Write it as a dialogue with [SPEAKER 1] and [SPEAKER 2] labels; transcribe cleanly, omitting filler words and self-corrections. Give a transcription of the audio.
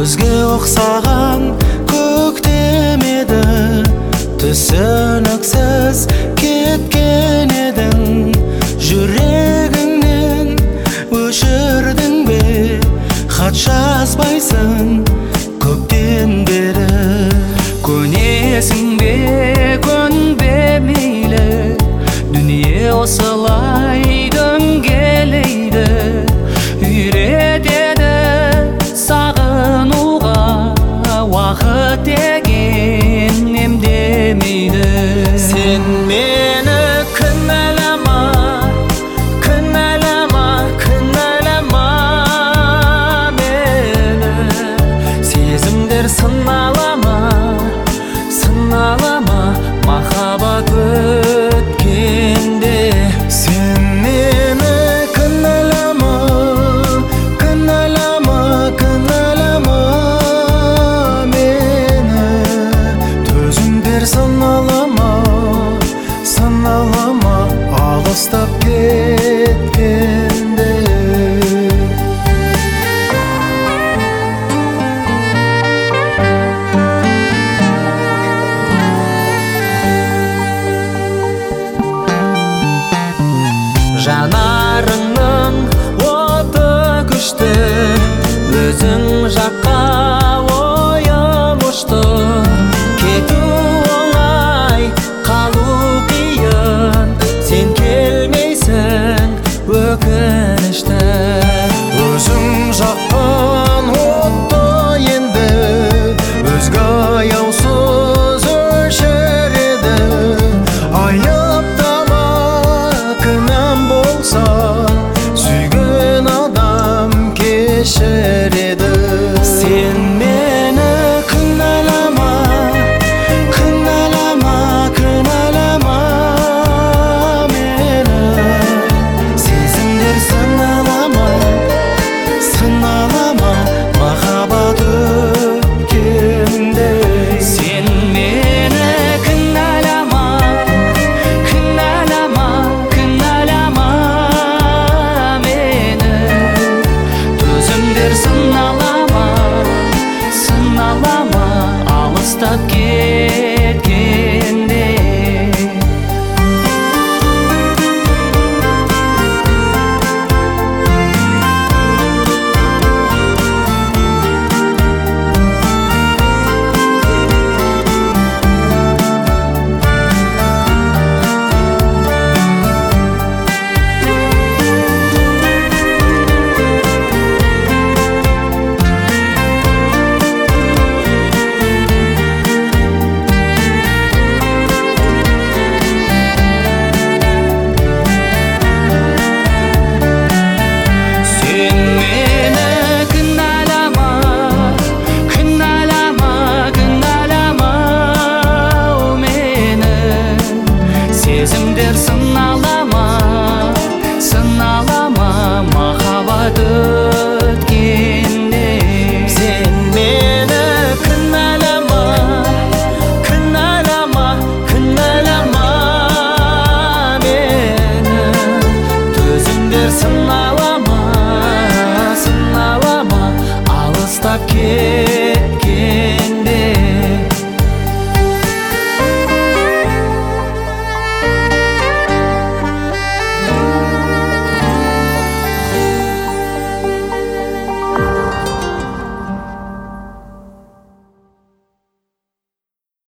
[SPEAKER 1] Көзге ұқсаған көктем еді, түсініксіз кеткен едің. Жүрегіңнен өшірдің бе, хат жазбайсың көптен бері. Көнесің бе, көнбе мейлі, дүние осылай дөңгелейді. Үйретеді сағынуға, уақыт деген емдемейді.
[SPEAKER 2] Сен мені кінәлама, кінәлама, кінәлама мені. Сезімдер сыналама, сыналама, махаббат өткенде.
[SPEAKER 1] Сен мені кінәлама, кінәлама, кінәлама мені. Төзімдер сыналама, сыналама, алыстап кеткенде.
[SPEAKER 2] Жанарыңның оты күшті, өзің жаққа ойым ұшты. Кету оңай, қалу қиын, сен келмейсің өкінішті.
[SPEAKER 1] Өзің жаққан отты енді, өзге аяусыз өшіреді. Айыптама, кінәм болса, сүйген адам кешіреді. Сен мені кінәлама, кінәлама, кінәлама мені. Сезімдер сыналама, сыналама, махаббат өткенде.
[SPEAKER 2] Сен мені кінәлама, кінәлама, кінәлама мені. Төзімдер сыналама, сыналама, алыстап кеткенде. Сен мені кінәлама, кінәлама, кінәлама мені. Сезімдер сыналама, сыналама, махаббат өткенде.
[SPEAKER 1] Сен мені кінәлама, кінәлама, кінәлама мені.
[SPEAKER 2] Төзімдер сыналама,